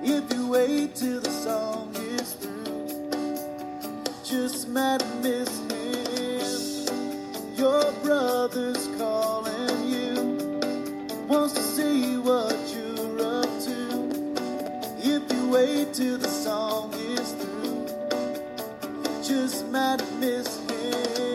If you wait till the song is through, just might miss him. Your brother's calling you, wants to see what you're up to. If you wait till the song is through, just might miss him.